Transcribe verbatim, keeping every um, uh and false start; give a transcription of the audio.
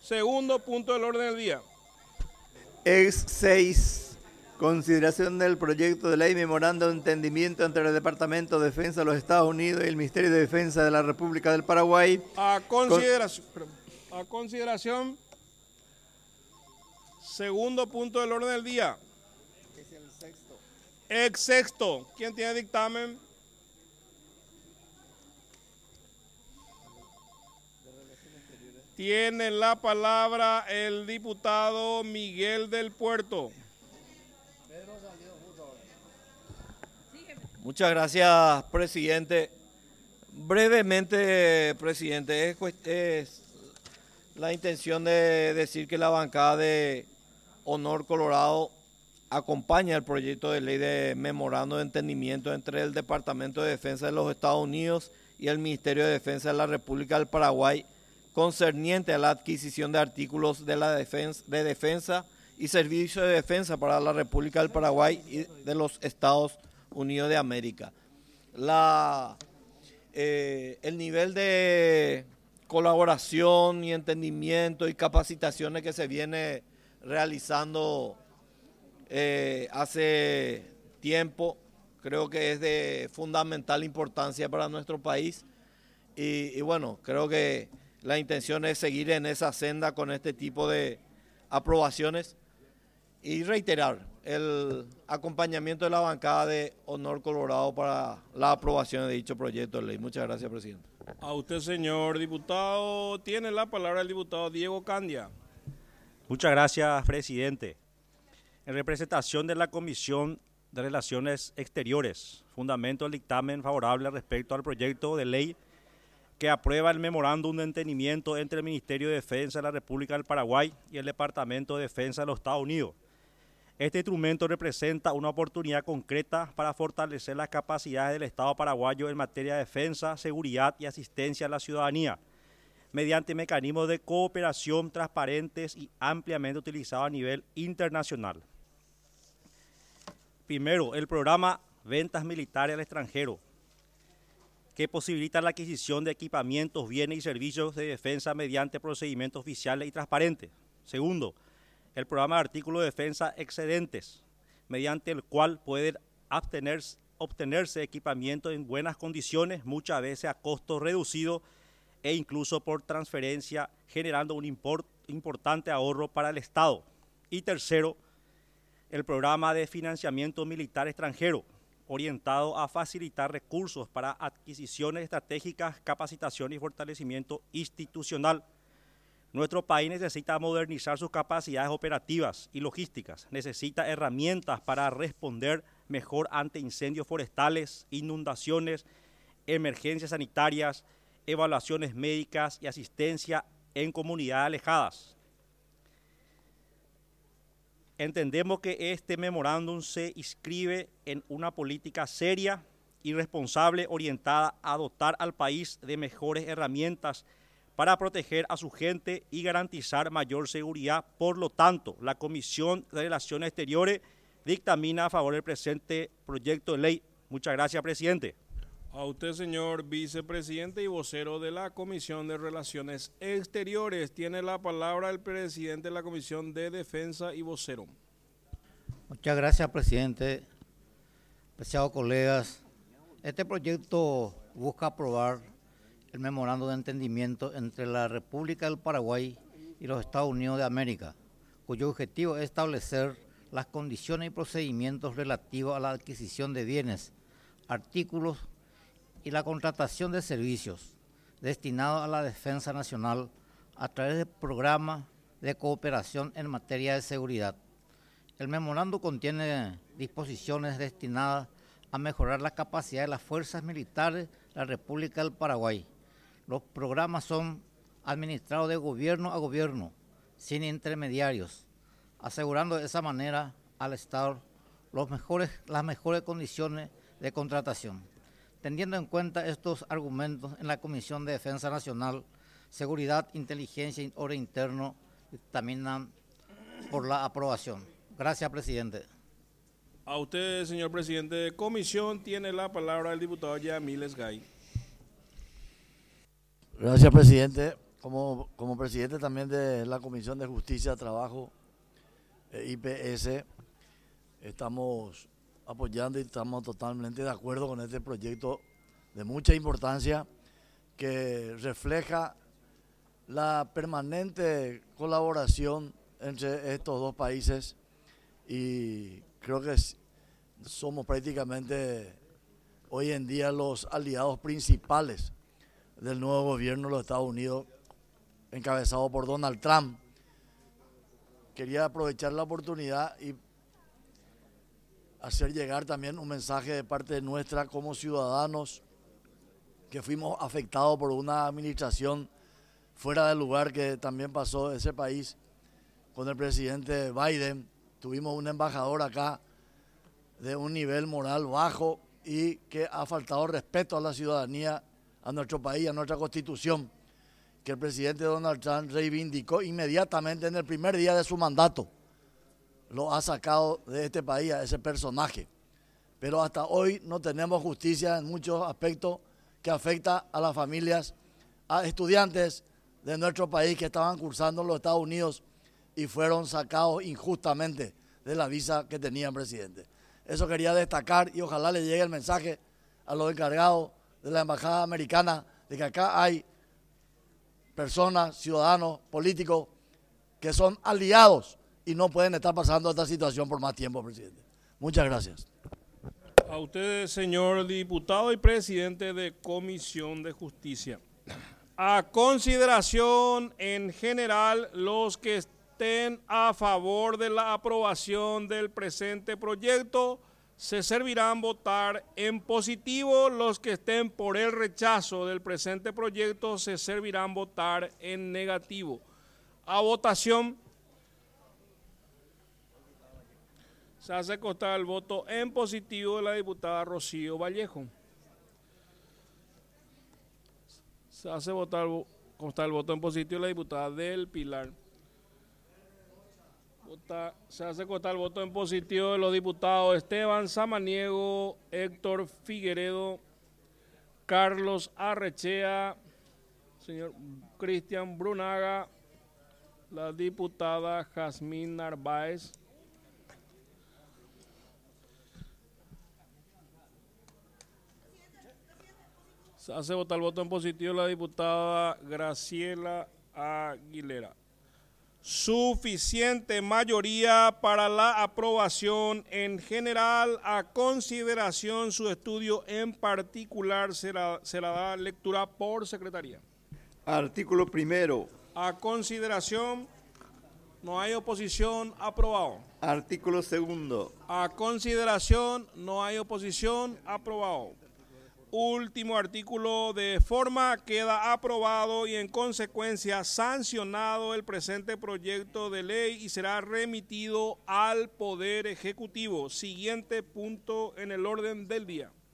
Segundo punto del orden del día. Ex seis. Consideración del proyecto de ley memorando de entendimiento entre el Departamento de Defensa de los Estados Unidos y el Ministerio de Defensa de la República del Paraguay. A consideración. Con... A consideración. Segundo punto del orden del día. Es el sexto. Ex sexto. ¿Quién tiene dictamen? Tiene la palabra el diputado Miguel del Puerto. Muchas gracias, presidente. Brevemente, presidente, es, es la intención de decir que la bancada de Honor Colorado acompaña el proyecto de ley de memorando de entendimiento entre el Departamento de Defensa de los Estados Unidos y el Ministerio de Defensa de la República del Paraguay concerniente a la adquisición de artículos de la defensa, de defensa y servicio de defensa para la República del Paraguay y de los Estados Unidos de América. La, eh, el nivel de colaboración y entendimiento y capacitaciones que se viene realizando eh, hace tiempo, creo que es de fundamental importancia para nuestro país y, y bueno, creo que la intención es seguir en esa senda con este tipo de aprobaciones y reiterar el acompañamiento de la bancada de Honor Colorado para la aprobación de dicho proyecto de ley. Muchas gracias, presidente. A usted, señor diputado, tiene la palabra el diputado Diego Candia. Muchas gracias, presidente. En representación de la Comisión de Relaciones Exteriores, fundamento el dictamen favorable respecto al proyecto de ley que aprueba el memorándum de entendimiento entre el Ministerio de Defensa de la República del Paraguay y el Departamento de Defensa de los Estados Unidos. Este instrumento representa una oportunidad concreta para fortalecer las capacidades del Estado paraguayo en materia de defensa, seguridad y asistencia a la ciudadanía, mediante mecanismos de cooperación transparentes y ampliamente utilizados a nivel internacional. Primero, el programa Ventas Militares al Extranjero, que posibilita la adquisición de equipamientos, bienes y servicios de defensa mediante procedimientos oficiales y transparentes. Segundo, el programa de artículos de defensa excedentes, mediante el cual pueden obtenerse, obtenerse equipamiento en buenas condiciones, muchas veces a costo reducido e incluso por transferencia, generando un import, importante ahorro para el Estado. Y tercero, el programa de financiamiento militar extranjero, orientado a facilitar recursos para adquisiciones estratégicas, capacitación y fortalecimiento institucional. Nuestro país necesita modernizar sus capacidades operativas y logísticas, necesita herramientas para responder mejor ante incendios forestales, inundaciones, emergencias sanitarias, evaluaciones médicas y asistencia en comunidades alejadas. Entendemos que este memorándum se inscribe en una política seria y responsable orientada a dotar al país de mejores herramientas para proteger a su gente y garantizar mayor seguridad. Por lo tanto, la Comisión de Relaciones Exteriores dictamina a favor del presente proyecto de ley. Muchas gracias, presidente. A usted, señor vicepresidente y vocero de la Comisión de Relaciones Exteriores. Tiene la palabra el presidente de la Comisión de Defensa y vocero. Muchas gracias, presidente. Apreciados colegas, este proyecto busca aprobar el memorando de entendimiento entre la República del Paraguay y los Estados Unidos de América, cuyo objetivo es establecer las condiciones y procedimientos relativos a la adquisición de bienes, artículos y la contratación de servicios destinados a la defensa nacional a través de programas de cooperación en materia de seguridad. El memorando contiene disposiciones destinadas a mejorar la capacidad de las fuerzas militares de la República del Paraguay. Los programas son administrados de gobierno a gobierno, sin intermediarios, asegurando de esa manera al Estado los mejores, las mejores condiciones de contratación. Teniendo en cuenta estos argumentos, en la Comisión de Defensa Nacional, Seguridad, Inteligencia y Orden Interno dictaminan por la aprobación. Gracias, presidente. A usted, señor presidente de comisión, tiene la palabra el diputado Yamil Esgay. Gracias, presidente. como, como presidente también de la Comisión de Justicia, Trabajo, eh, I P S, estamos apoyando y estamos totalmente de acuerdo con este proyecto de mucha importancia que refleja la permanente colaboración entre estos dos países y creo que somos prácticamente hoy en día los aliados principales del nuevo gobierno de los Estados Unidos, encabezado por Donald Trump. Quería aprovechar la oportunidad y hacer llegar también un mensaje de parte nuestra como ciudadanos que fuimos afectados por una administración fuera del lugar que también pasó ese país con el presidente Biden. Tuvimos un embajador acá de un nivel moral bajo y que ha faltado respeto a la ciudadanía, a nuestro país, a nuestra constitución, que el presidente Donald Trump reivindicó inmediatamente en el primer día de su mandato. Lo ha sacado de este país a ese personaje. Pero hasta hoy no tenemos justicia en muchos aspectos que afecta a las familias, a estudiantes de nuestro país que estaban cursando en los Estados Unidos y fueron sacados injustamente de la visa que tenían, presidente. Eso quería destacar y ojalá le llegue el mensaje a los encargados de la Embajada Americana de que acá hay personas, ciudadanos, políticos que son aliados y no pueden estar pasando esta situación por más tiempo, presidente. Muchas gracias. A usted, señor diputado y presidente de Comisión de Justicia. A consideración en general, los que estén a favor de la aprobación del presente proyecto se servirán votar en positivo. Los que estén por el rechazo del presente proyecto se servirán votar en negativo. A votación. Se hace constar el voto en positivo de la diputada Rocío Vallejo. Se hace votar, constar el voto en positivo de la diputada Del Pilar. Vota, se hace constar el voto en positivo de los diputados Esteban Samaniego, Héctor Figueredo, Carlos Arrechea, señor Cristian Brunaga, la diputada Jazmín Narváez. Se hace votar el voto en positivo la diputada Graciela Aguilera. Suficiente mayoría para la aprobación en general. A consideración su estudio en particular será, será da lectura por secretaría. Artículo primero. A consideración, no hay oposición, aprobado. Artículo segundo. A consideración, no hay oposición, aprobado. Último artículo, de forma queda aprobado y en consecuencia sancionado el presente proyecto de ley y será remitido al Poder Ejecutivo. Siguiente punto en el orden del día.